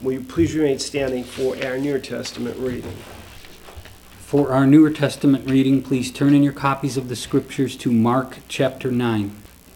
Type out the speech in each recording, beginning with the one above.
Will you please remain standing for our New Testament reading? For our Newer Testament reading, please turn in your copies of the Scriptures to Mark chapter 9.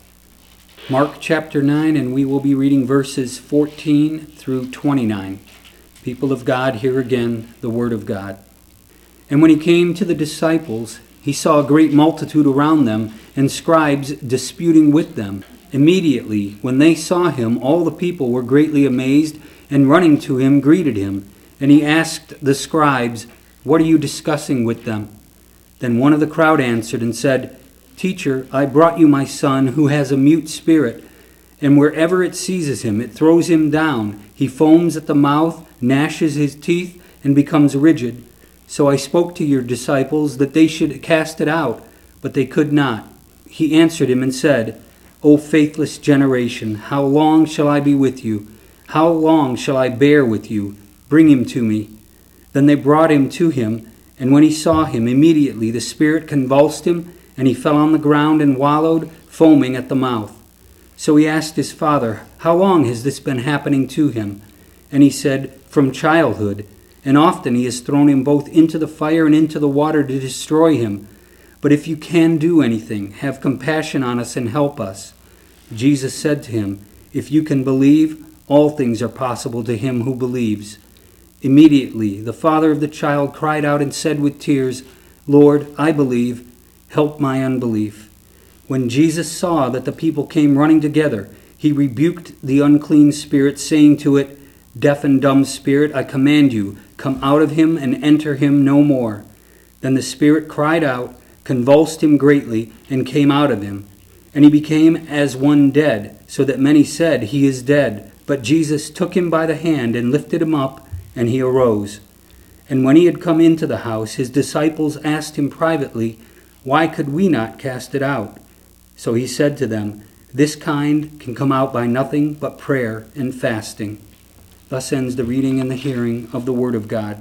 Mark chapter 9, and we will be reading verses 14 through 29. People of God, hear again the word of God. And when he came to the disciples, he saw a great multitude around them, and scribes disputing with them. Immediately, when they saw him, all the people were greatly amazed, and running to him, greeted him. And he asked the scribes, "What are you discussing with them?" Then one of the crowd answered and said, "Teacher, I brought you my son, who has a mute spirit, and wherever it seizes him, it throws him down. He foams at the mouth, gnashes his teeth, and becomes rigid. So I spoke to your disciples that they should cast it out, but they could not." He answered him and said, "O faithless generation, how long shall I be with you? How long shall I bear with you? Bring him to me." Then they brought him to him, and when he saw him, immediately the spirit convulsed him, and he fell on the ground and wallowed, foaming at the mouth. So he asked his father, "How long has this been happening to him?" And he said, "From childhood, and often he has thrown him both into the fire and into the water to destroy him. But if you can do anything, have compassion on us and help us." Jesus said to him, "If you can believe, all things are possible to him who believes." Immediately the father of the child cried out and said with tears, "Lord, I believe, help my unbelief." When Jesus saw that the people came running together, he rebuked the unclean spirit, saying to it, "Deaf and dumb spirit, I command you, come out of him and enter him no more." Then the spirit cried out, convulsed him greatly, and came out of him. And he became as one dead, so that many said, "He is dead." But Jesus took him by the hand and lifted him up, and he arose. And when he had come into the house, his disciples asked him privately, "Why could we not cast it out?" So he said to them, "This kind can come out by nothing but prayer and fasting." Thus ends the reading and the hearing of the word of God.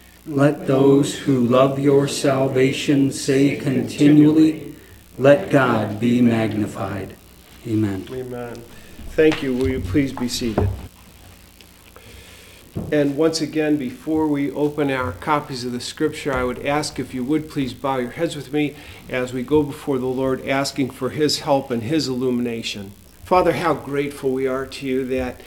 Let those who love your salvation say continually, "Let God be magnified." Amen. Amen. Thank you. Will you please be seated? And once again, before we open our copies of the Scripture, I would ask if you would please bow your heads with me as we go before the Lord, asking for His help and His illumination. Father, how grateful we are to you that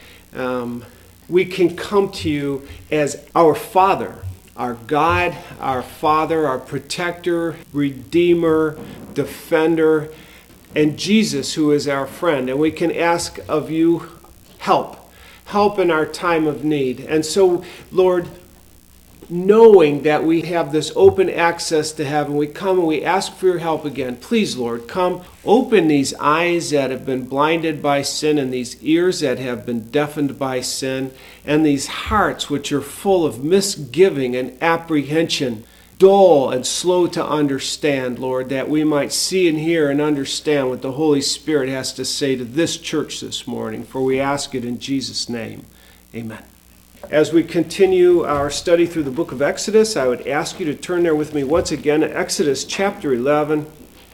we can come to you as our Father, our God, our Father, our Protector, Redeemer, Defender, and Jesus, who is our friend. And we can ask of you help in our time of need. And so, Lord, knowing that we have this open access to heaven, we come and we ask for your help again. Please, Lord, come open these eyes that have been blinded by sin, and these ears that have been deafened by sin, and these hearts which are full of misgiving and apprehension, dull and slow to understand, Lord, that we might see and hear and understand what the Holy Spirit has to say to this church this morning. For we ask it in Jesus' name. Amen. As we continue our study through the book of Exodus, I would ask you to turn there with me once again to Exodus chapter 11.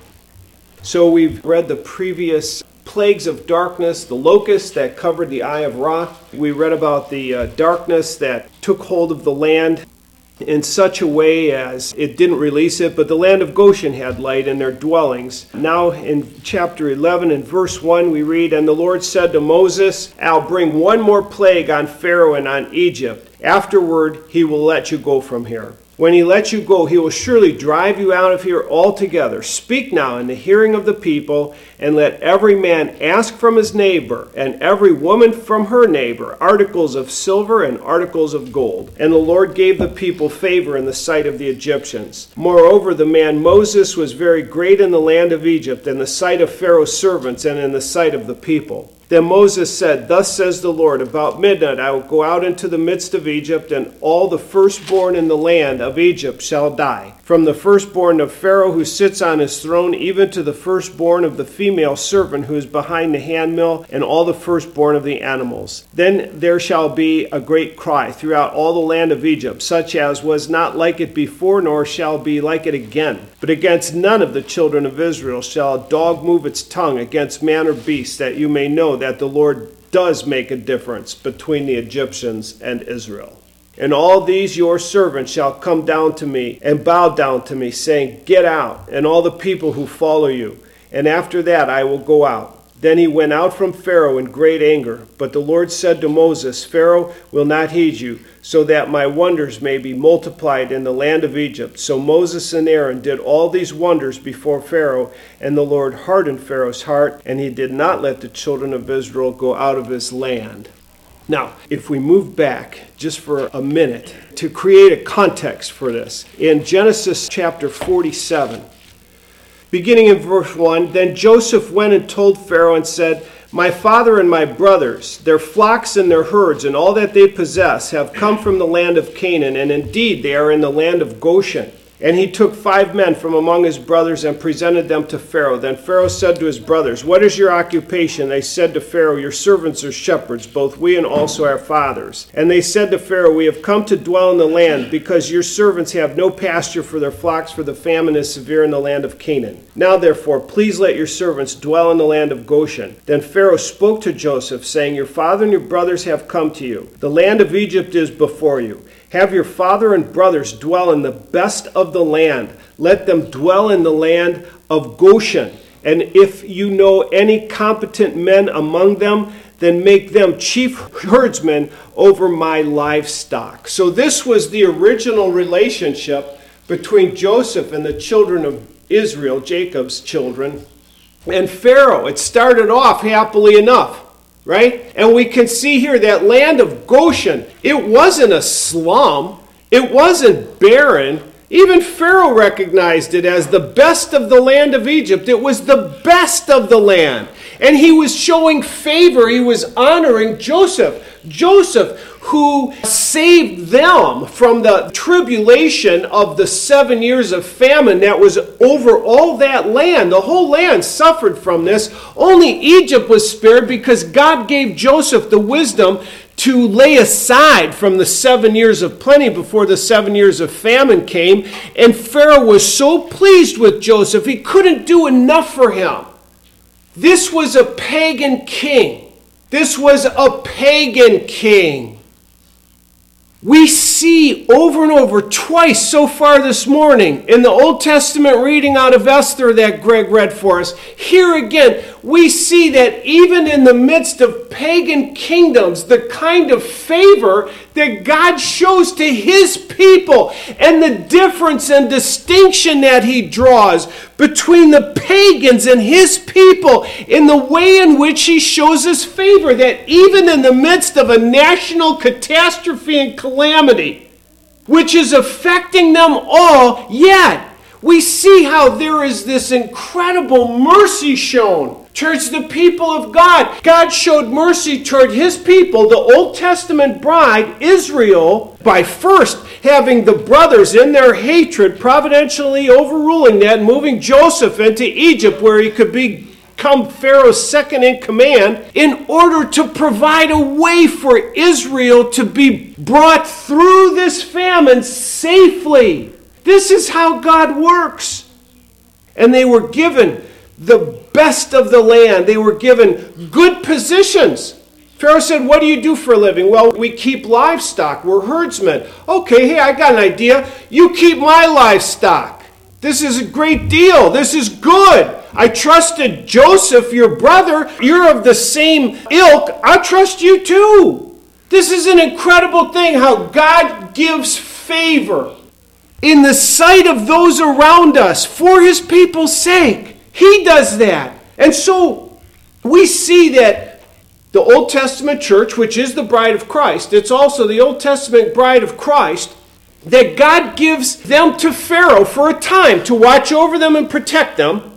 So we've read the previous plagues of darkness, the locusts that covered the Eye of Ra. We read about the darkness that took hold of the land in such a way as it didn't release it, but the land of Goshen had light in their dwellings. Now in chapter 11 and verse 1 we read, "And the Lord said to Moses, I'll bring one more plague on Pharaoh and on Egypt. Afterward he will let you go from here. When he lets you go, he will surely drive you out of here altogether. Speak now in the hearing of the people, and let every man ask from his neighbor, and every woman from her neighbor, articles of silver and articles of gold." And the Lord gave the people favor in the sight of the Egyptians. Moreover, the man Moses was very great in the land of Egypt, in the sight of Pharaoh's servants, and in the sight of the people. Then Moses said, "Thus says the Lord, about midnight I will go out into the midst of Egypt, and all the firstborn in the land of Egypt shall die. From the firstborn of Pharaoh who sits on his throne, even to the firstborn of the female servant who is behind the handmill, and all the firstborn of the animals. Then there shall be a great cry throughout all the land of Egypt, such as was not like it before, nor shall be like it again. But against none of the children of Israel shall a dog move its tongue against man or beast, that you may know that the Lord does make a difference between the Egyptians and Israel. And all these your servants shall come down to me and bow down to me, saying, Get out, and all the people who follow you. And after that I will go out. Then he went out from Pharaoh in great anger. But the Lord said to Moses, Pharaoh will not heed you, so that my wonders may be multiplied in the land of Egypt. So Moses and Aaron did all these wonders before Pharaoh, and the Lord hardened Pharaoh's heart, and he did not let the children of Israel go out of his land. Now, if we move back just for a minute to create a context for this, in Genesis chapter 47, beginning in verse 1, Then Joseph went and told Pharaoh and said, My father and my brothers, their flocks and their herds, and all that they possess, have come from the land of Canaan, and indeed they are in the land of Goshen. And he took 5 men from among his brothers and presented them to Pharaoh. Then Pharaoh said to his brothers, What is your occupation? They said to Pharaoh, Your servants are shepherds, both we and also our fathers. And they said to Pharaoh, We have come to dwell in the land, because your servants have no pasture for their flocks, for the famine is severe in the land of Canaan. Now therefore, please let your servants dwell in the land of Goshen. Then Pharaoh spoke to Joseph, saying, Your father and your brothers have come to you. The land of Egypt is before you. Have your father and brothers dwell in the best of the land. Let them dwell in the land of Goshen. And if you know any competent men among them, then make them chief herdsmen over my livestock. So this was the original relationship between Joseph and the children of Israel, Jacob's children, and Pharaoh. It started off happily enough. Right? And we can see here that land of Goshen, it wasn't a slum. It wasn't barren. Even Pharaoh recognized it as the best of the land of Egypt. It was the best of the land. And he was showing favor. He was honoring Joseph. Joseph, who saved them from the tribulation of the 7 years of famine that was over all that land. The whole land suffered from this. Only Egypt was spared because God gave Joseph the wisdom to lay aside from the 7 years of plenty before the 7 years of famine came. And Pharaoh was so pleased with Joseph, he couldn't do enough for him. This was a pagan king. This was a pagan king. We see over and over twice so far this morning in the Old Testament reading out of Esther that Greg read for us. Here again, we see that even in the midst of pagan kingdoms, the kind of favor that God shows to his people and the difference and distinction that he draws between the pagans and his people in the way in which he shows his favor, that even in the midst of a national catastrophe and calamity, which is affecting them all, yet we see how there is this incredible mercy shown towards the people of God. God showed mercy toward his people, the Old Testament bride, Israel, by first having the brothers in their hatred providentially overruling that, moving Joseph into Egypt where he could become Pharaoh's second in command in order to provide a way for Israel to be brought through this famine safely. This is how God works. And they were given the best of the land. They were given good positions. Pharaoh said, What do you do for a living? Well, we keep livestock. We're herdsmen. Okay, hey, I got an idea. You keep my livestock. This is a great deal. This is good. I trusted Joseph, your brother. You're of the same ilk. I trust you too. This is an incredible thing how God gives favor in the sight of those around us for his people's sake. He does that. And so we see that the Old Testament church, which is the bride of Christ, it's also the Old Testament bride of Christ, that God gives them to Pharaoh for a time to watch over them and protect them.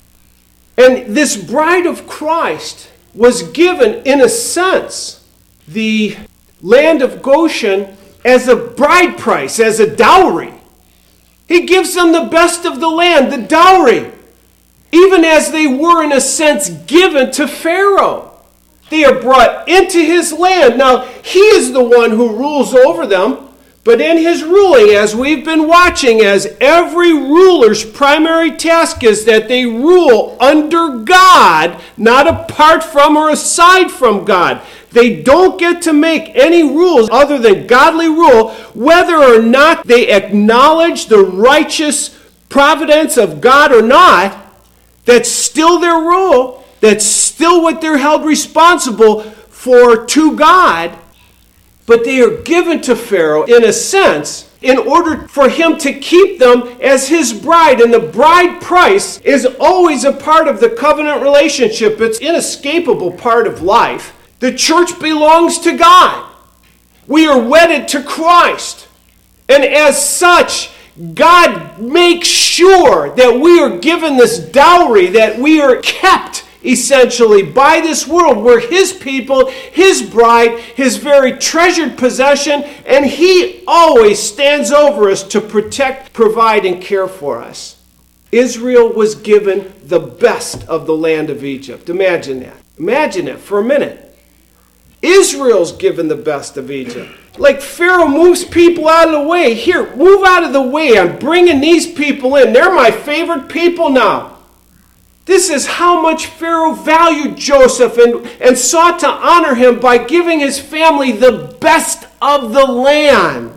And this bride of Christ was given, in a sense, the land of Goshen as a bride price, as a dowry. He gives them the best of the land, the dowry, even as they were, in a sense, given to Pharaoh. They are brought into his land. Now, he is the one who rules over them, But in his ruling, as we've been watching, as every ruler's primary task is that they rule under God, not apart from or aside from God. They don't get to make any rules other than godly rule, whether or not they acknowledge the righteous providence of God or not. That's still their rule. That's still what they're held responsible for to God. But they are given to Pharaoh, in a sense, in order for him to keep them as his bride. And the bride price is always a part of the covenant relationship. It's an inescapable part of life. The church belongs to God. We are wedded to Christ. And as such, God makes sure that we are given this dowry, that we are kept essentially by this world. We're his people, his bride, his very treasured possession, and he always stands over us to protect, provide, and care for us. Israel was given the best of the land of Egypt. Imagine that. Imagine it for a minute. Israel's given the best of Egypt. Like Pharaoh moves people out of the way. Here, move out of the way. I'm bringing these people in. They're my favorite people now. This is how much Pharaoh valued Joseph and sought to honor him by giving his family the best of the land.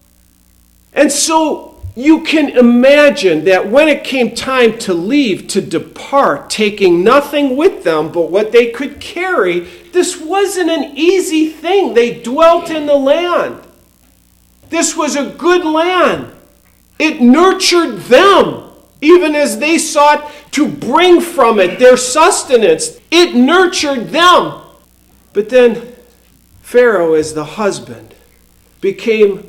And so you can imagine that when it came time to leave, to depart, taking nothing with them but what they could carry, this wasn't an easy thing. They dwelt in the land. This was a good land. It nurtured them, even as they sought to bring from it their sustenance. It nurtured them. But then Pharaoh, as the husband, became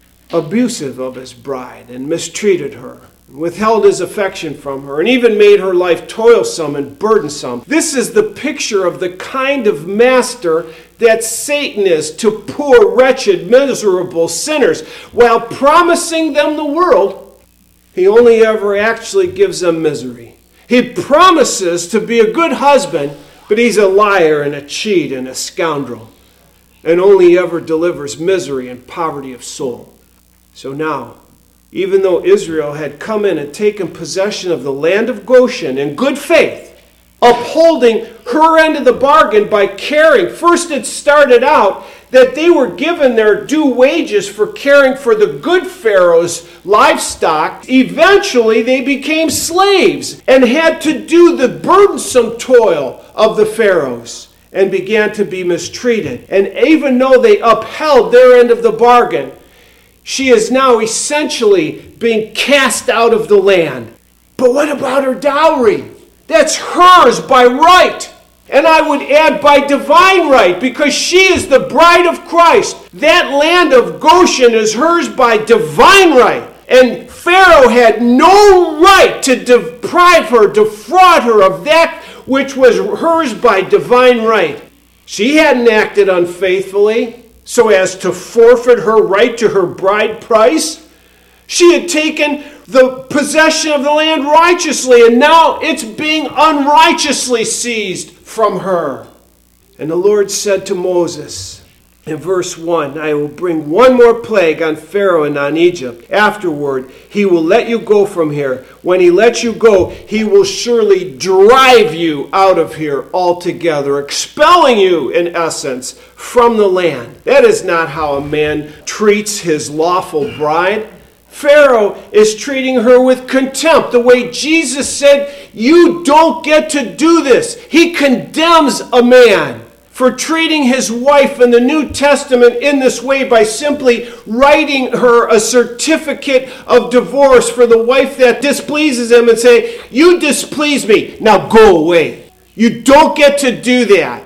abusive of his bride and mistreated her, withheld his affection from her, and even made her life toilsome and burdensome. This is the picture of the kind of master that Satan is to poor, wretched, miserable sinners. While promising them the world, he only ever actually gives them misery. He promises to be a good husband, but he's a liar and a cheat and a scoundrel, and only ever delivers misery and poverty of soul. So now, even though Israel had come in and taken possession of the land of Goshen in good faith, upholding her end of the bargain by caring, first it started out that they were given their due wages for caring for the good Pharaoh's livestock. Eventually, they became slaves and had to do the burdensome toil of the Pharaohs and began to be mistreated. And even though they upheld their end of the bargain, she is now essentially being cast out of the land. But what about her dowry? That's hers by right. And I would add by divine right, because she is the bride of Christ. That land of Goshen is hers by divine right. And Pharaoh had no right to deprive her, defraud her of that which was hers by divine right. She hadn't acted unfaithfully so as to forfeit her right to her bride price. She had taken the possession of the land righteously, and now it's being unrighteously seized from her. And the Lord said to Moses in verse 1, I will bring one more plague on Pharaoh and on Egypt. Afterward, he will let you go from here. When he lets you go, he will surely drive you out of here altogether, expelling you, in essence, from the land. That is not how a man treats his lawful bride. Pharaoh is treating her with contempt, the way Jesus said, you don't get to do this. He condemns a man for treating his wife in the New Testament in this way by simply writing her a certificate of divorce for the wife that displeases him and say, you displease me, now go away. You don't get to do that.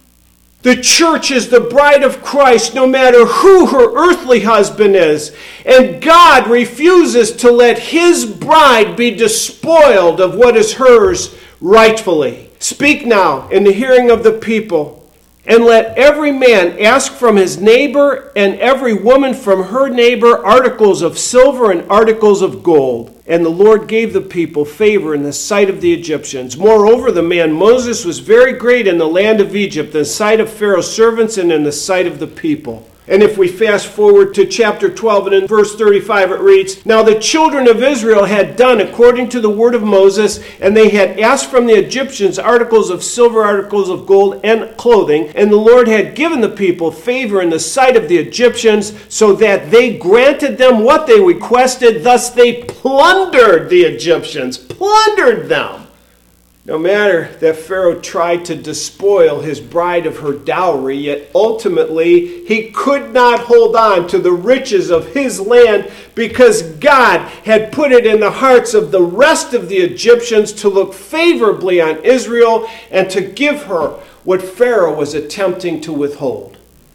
The church is the bride of Christ no matter who her earthly husband is. And God refuses to let his bride be despoiled of what is hers rightfully. Speak now in the hearing of the people, and let every man ask from his neighbor and every woman from her neighbor articles of silver and articles of gold. And the Lord gave the people favor in the sight of the Egyptians. Moreover, the man Moses was very great in the land of Egypt, in the sight of Pharaoh's servants and in the sight of the people. And if we fast forward to chapter 12 and in verse 35 it reads, "Now the children of Israel had done according to the word of Moses, and they had asked from the Egyptians articles of silver, articles of gold, and clothing. And the Lord had given the people favor in the sight of the Egyptians, so that they granted them what they requested. Thus they plundered the Egyptians," plundered them. No matter that Pharaoh tried to despoil his bride of her dowry, yet ultimately he could not hold on to the riches of his land because God had put it in the hearts of the rest of the Egyptians to look favorably on Israel and to give her what Pharaoh was attempting to withhold.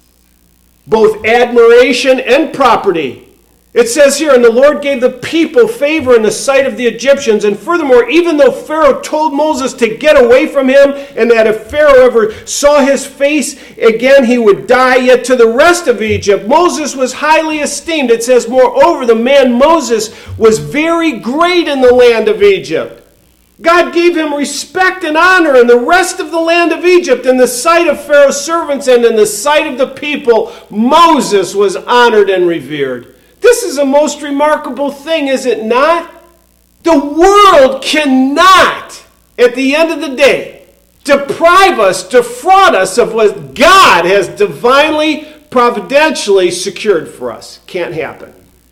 Both admiration and property. It says here, "And the Lord gave the people favor in the sight of the Egyptians." And furthermore, even though Pharaoh told Moses to get away from him, and that if Pharaoh ever saw his face again, he would die, yet to the rest of Egypt, Moses was highly esteemed. It says, "Moreover, the man Moses was very great in the land of Egypt." God gave him respect and honor in the rest of the land of Egypt. In the sight of Pharaoh's servants and in the sight of the people, Moses was honored and revered. This is a most remarkable thing, is it not? The world cannot, at the end of the day, deprive us, defraud us of what God has divinely, providentially secured for us. Can't happen.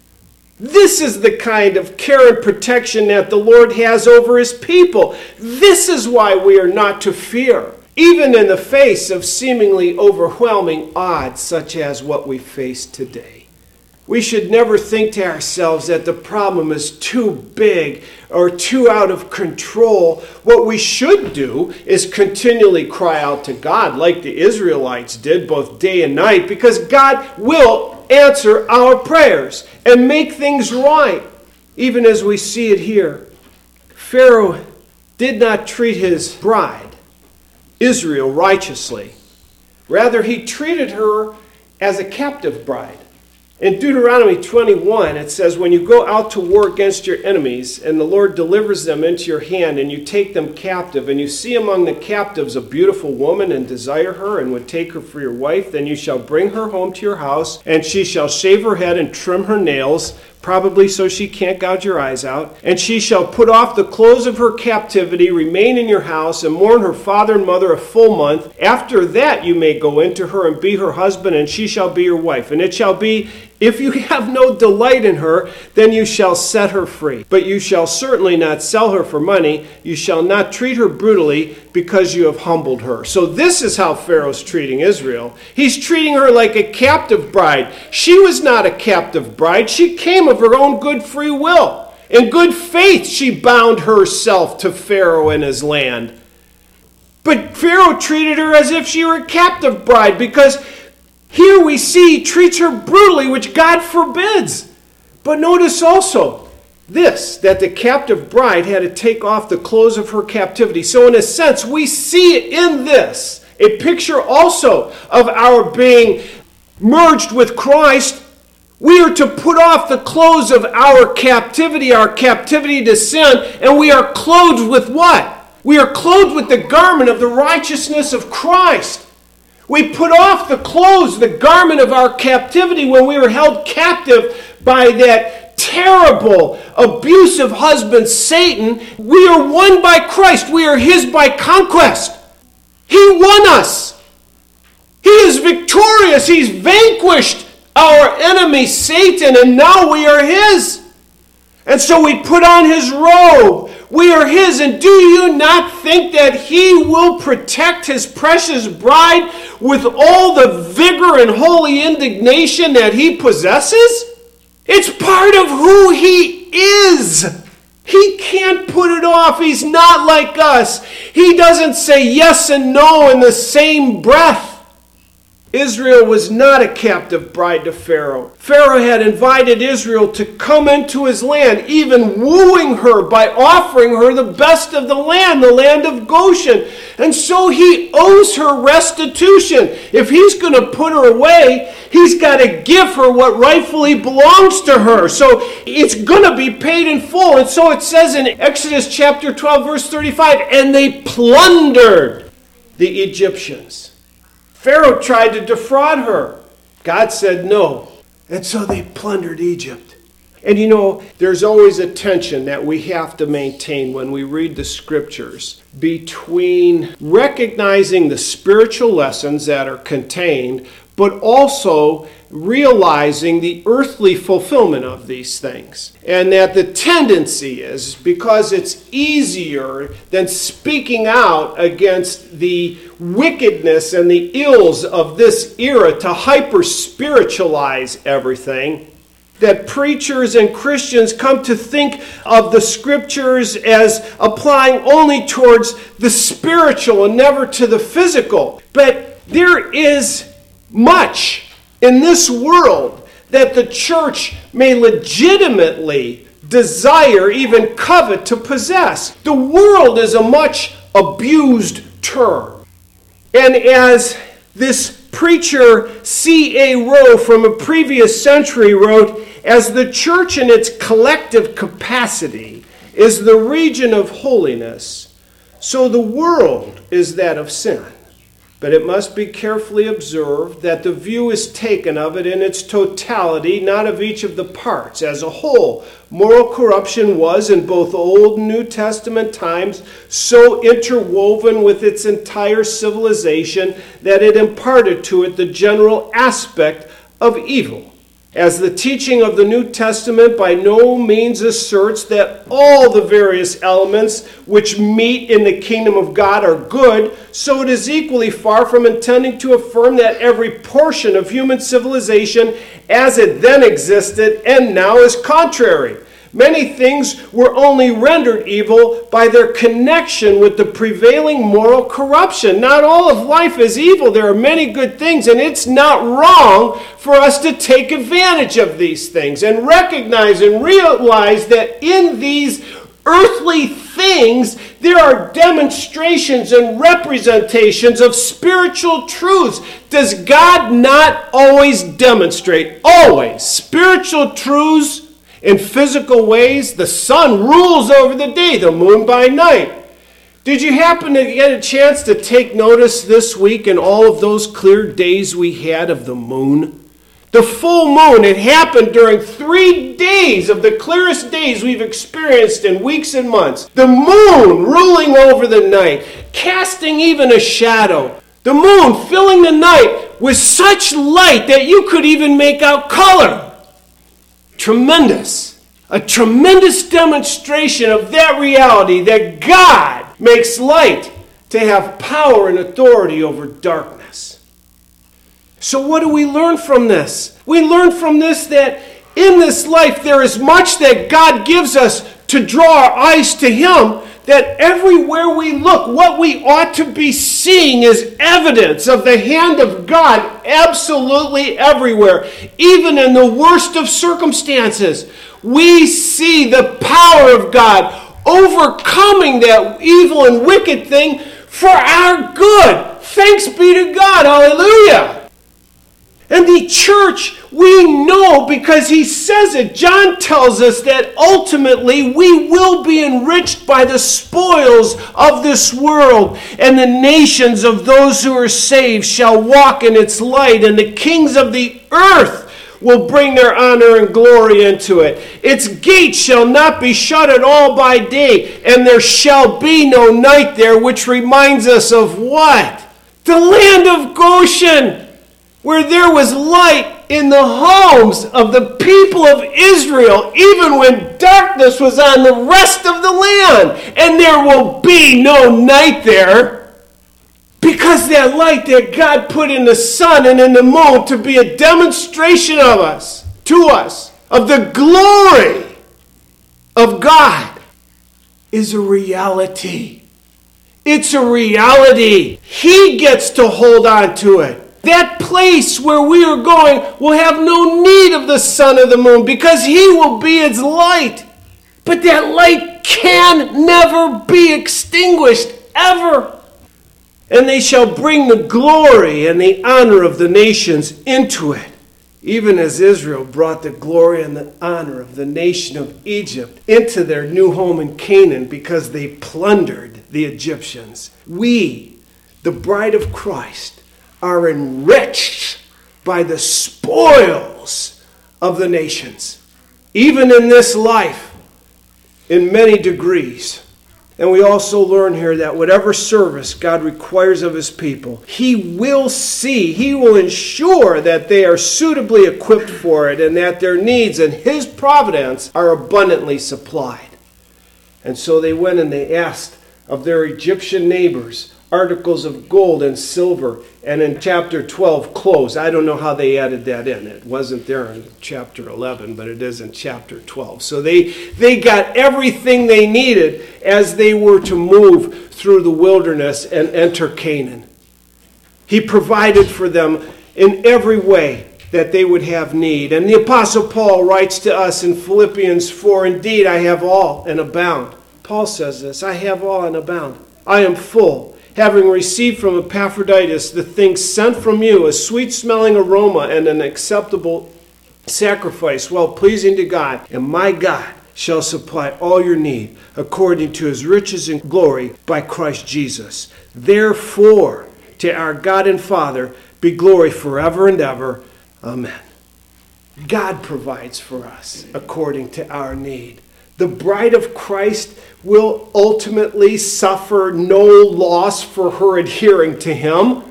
This is the kind of care and protection that the Lord has over his people. This is why we are not to fear, even in the face of seemingly overwhelming odds such as what we face today. We should never think to ourselves that the problem is too big or too out of control. What we should do is continually cry out to God like the Israelites did both day and night, because God will answer our prayers and make things right, even as we see it here. Pharaoh did not treat his bride, Israel, righteously. Rather, he treated her as a captive bride. In Deuteronomy 21, it says, "When you go out to war against your enemies, and the Lord delivers them into your hand, and you take them captive, and you see among the captives a beautiful woman, and desire her, and would take her for your wife, then you shall bring her home to your house, and she shall shave her head and trim her nails, probably so she can't gouge your eyes out. And she shall put off the clothes of her captivity, remain in your house, and mourn her father and mother a full month. After that you may go into her and be her husband, and she shall be your wife. And it shall be, if you have no delight in her, then you shall set her free. But you shall certainly not sell her for money. You shall not treat her brutally, because you have humbled her." So this is how Pharaoh's treating Israel. He's treating her like a captive bride. She was not a captive bride. She came of her own good free will. In good faith, she bound herself to Pharaoh and his land. But Pharaoh treated her as if she were a captive bride, because here we see he treats her brutally, which God forbids. But notice also this, that the captive bride had to take off the clothes of her captivity. So in a sense, we see in this a picture also of our being merged with Christ. We are to put off the clothes of our captivity to sin, and we are clothed with what? We are clothed with the garment of the righteousness of Christ. We put off the clothes, the garment of our captivity, when we were held captive by that terrible, abusive husband, Satan. We are won by Christ. We are his by conquest. He won us. He is victorious. He's vanquished our enemy, Satan, and now we are his. And so we put on his robe. We are his. And do you not think that he will protect his precious bride with all the vigor and holy indignation that he possesses? It's part of who he is. He can't put it off. He's not like us. He doesn't say yes and no in the same breath. Israel was not a captive bride to Pharaoh. Pharaoh had invited Israel to come into his land, even wooing her by offering her the best of the land of Goshen. And so he owes her restitution. If he's going to put her away, he's got to give her what rightfully belongs to her. So it's going to be paid in full. And so it says in Exodus chapter 12, verse 35, "And they plundered the Egyptians." Pharaoh tried to defraud her. God said no. And so they plundered Egypt. And you know, there's always a tension that we have to maintain when we read the scriptures between recognizing the spiritual lessons that are contained, but also realizing the earthly fulfillment of these things. And that the tendency is, because it's easier than speaking out against the wickedness and the ills of this era, to hyper-spiritualize everything, that preachers and Christians come to think of the scriptures as applying only towards the spiritual and never to the physical. But there is much in this world that the church may legitimately desire, even covet to possess. The world is a much abused term. And as this preacher C.A. Rowe from a previous century wrote, as the church in its collective capacity is the region of holiness, so the world is that of sin. But it must be carefully observed that the view is taken of it in its totality, not of each of the parts. As a whole, moral corruption was, in both Old and New Testament times, so interwoven with its entire civilization that it imparted to it the general aspect of evil. As the teaching of the New Testament by no means asserts that all the various elements which meet in the kingdom of God are good, so it is equally far from intending to affirm that every portion of human civilization as it then existed and now is contrary. Many things were only rendered evil by their connection with the prevailing moral corruption. Not all of life is evil. There are many good things, and it's not wrong for us to take advantage of these things and recognize and realize that in these earthly things there are demonstrations and representations of spiritual truths. Does God not always demonstrate? Always. Spiritual truths in physical ways. The sun rules over the day, the moon by night. Did you happen to get a chance to take notice this week in all of those clear days we had of the moon? The full moon, it happened during 3 days of the clearest days we've experienced in weeks and months. The moon ruling over the night, casting even a shadow. The moon filling the night with such light that you could even make out color. Tremendous. A tremendous demonstration of that reality that God makes light to have power and authority over darkness. So what do we learn from this? We learn from this that in this life there is much that God gives us to draw our eyes to Him, that everywhere we look, what we ought to be seeing is evidence of the hand of God absolutely everywhere. Even in the worst of circumstances, we see the power of God overcoming that evil and wicked thing for our good. Thanks be to God. Hallelujah. And the church, we know because he says it. John tells us that ultimately we will be enriched by the spoils of this world, and the nations of those who are saved shall walk in its light, and the kings of the earth will bring their honor and glory into it. Its gates shall not be shut at all by day, and there shall be no night there, which reminds us of what? The land of Goshen, where there was light in the homes of the people of Israel, even when darkness was on the rest of the land. And there will be no night there, because that light that God put in the sun and in the moon to be a demonstration of us, to us, of the glory of God, is a reality. It's a reality. He gets to hold on to it. That place where we are going will have no need of the sun or the moon, because he will be its light. But that light can never be extinguished, ever. And they shall bring the glory and the honor of the nations into it, even as Israel brought the glory and the honor of the nation of Egypt into their new home in Canaan, because they plundered the Egyptians. We, the bride of Christ, are enriched by the spoils of the nations, even in this life, in many degrees. And we also learn here that whatever service God requires of his people, he will ensure that they are suitably equipped for it and that their needs and his providence are abundantly supplied. And so they went and they asked of their Egyptian neighbors articles of gold and silver, and in chapter 12, clothes. I don't know how they added that in. It wasn't there in chapter 11, but it is in chapter 12. So they got everything they needed as they were to move through the wilderness and enter Canaan. He provided for them in every way that they would have need. And the Apostle Paul writes to us in Philippians 4, "Indeed, I have all and abound." Paul says this, "I have all and abound. I am full, having received from Epaphroditus the things sent from you, a sweet-smelling aroma and an acceptable sacrifice, well-pleasing to God. And my God shall supply all your need according to his riches and glory by Christ Jesus. Therefore, to our God and Father be glory forever and ever. Amen." God provides for us according to our need. The bride of Christ will ultimately suffer no loss for her adhering to him,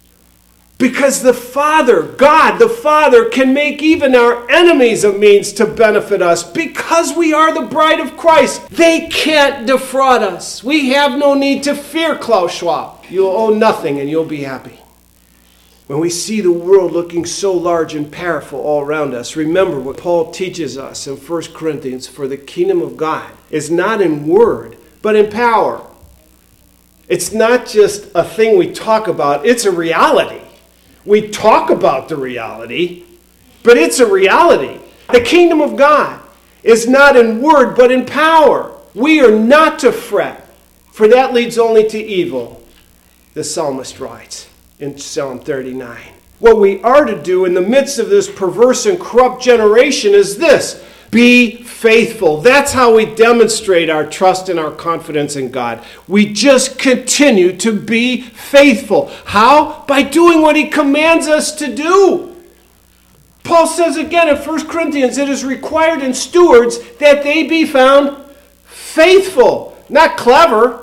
because the Father, God the Father, can make even our enemies a means to benefit us because we are the bride of Christ. They can't defraud us. We have no need to fear, Klaus Schwab. You'll owe nothing and you'll be happy. When we see the world looking so large and powerful all around us, remember what Paul teaches us in 1 Corinthians, for the kingdom of God is not in word, but in power. It's not just a thing we talk about, it's a reality. We talk about the reality, but it's a reality. The kingdom of God is not in word, but in power. We are not to fret, for that leads only to evil, the psalmist writes in Psalm 39. What we are to do in the midst of this perverse and corrupt generation is this: be faithful. That's how we demonstrate our trust and our confidence in God. We just continue to be faithful. How? By doing what he commands us to do. Paul says again in 1 Corinthians, it is required in stewards that they be found faithful, not clever,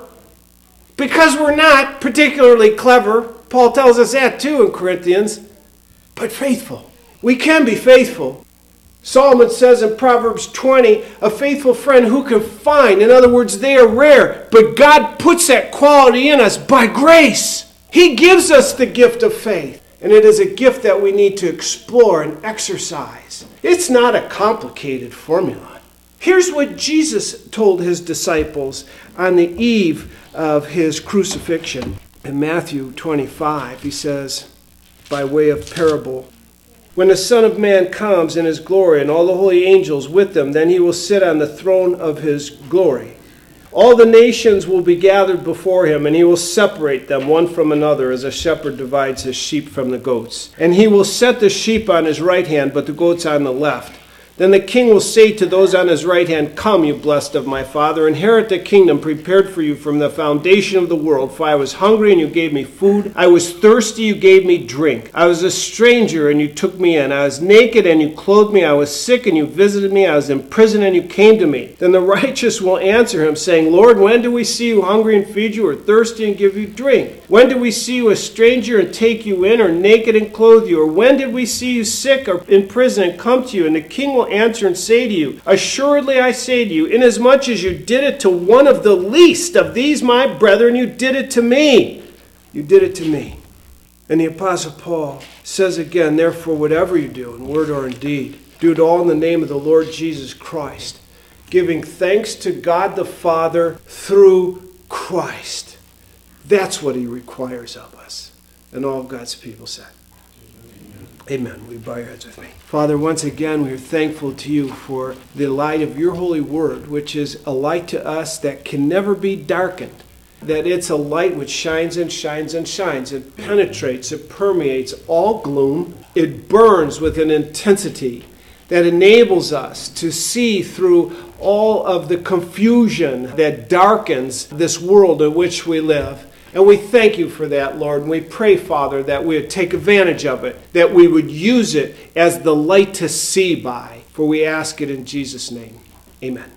because we're not particularly clever. Paul tells us that too in Corinthians, but faithful. We can be faithful. Solomon says in Proverbs 20, a faithful friend who can find. In other words, they are rare, but God puts that quality in us by grace. He gives us the gift of faith, and it is a gift that we need to explore and exercise. It's not a complicated formula. Here's what Jesus told his disciples on the eve of his crucifixion. In Matthew 25, he says, by way of parable, "When the Son of Man comes in his glory and all the holy angels with him, then he will sit on the throne of his glory. All the nations will be gathered before him, and he will separate them one from another as a shepherd divides his sheep from the goats. And he will set the sheep on his right hand, but the goats on the left. Then the king will say to those on his right hand, 'Come, you blessed of my Father, inherit the kingdom prepared for you from the foundation of the world. For I was hungry, and you gave me food. I was thirsty, you gave me drink. I was a stranger, and you took me in. I was naked, and you clothed me. I was sick, and you visited me. I was in prison, and you came to me.' Then the righteous will answer him, saying, 'Lord, when do we see you hungry and feed you, or thirsty and give you drink? When did we see you a stranger and take you in, or naked and clothe you? Or when did we see you sick or in prison and come to you?' And the king will answer and say to you, 'Assuredly I say to you, inasmuch as you did it to one of the least of these my brethren, you did it to me.'" You did it to me. And the Apostle Paul says again, "Therefore, whatever you do, in word or in deed, do it all in the name of the Lord Jesus Christ, giving thanks to God the Father through Christ." That's what he requires of us. And all of God's people said, amen. We bow your heads with me. Father, once again, we are thankful to you for the light of your holy word, which is a light to us that can never be darkened. That it's a light which shines and shines and shines. It penetrates, it permeates all gloom. It burns with an intensity that enables us to see through all of the confusion that darkens this world in which we live, And we thank you for that, Lord. And we pray, Father, that we would take advantage of it, that we would use it as the light to see by. For we ask it in Jesus' name. Amen.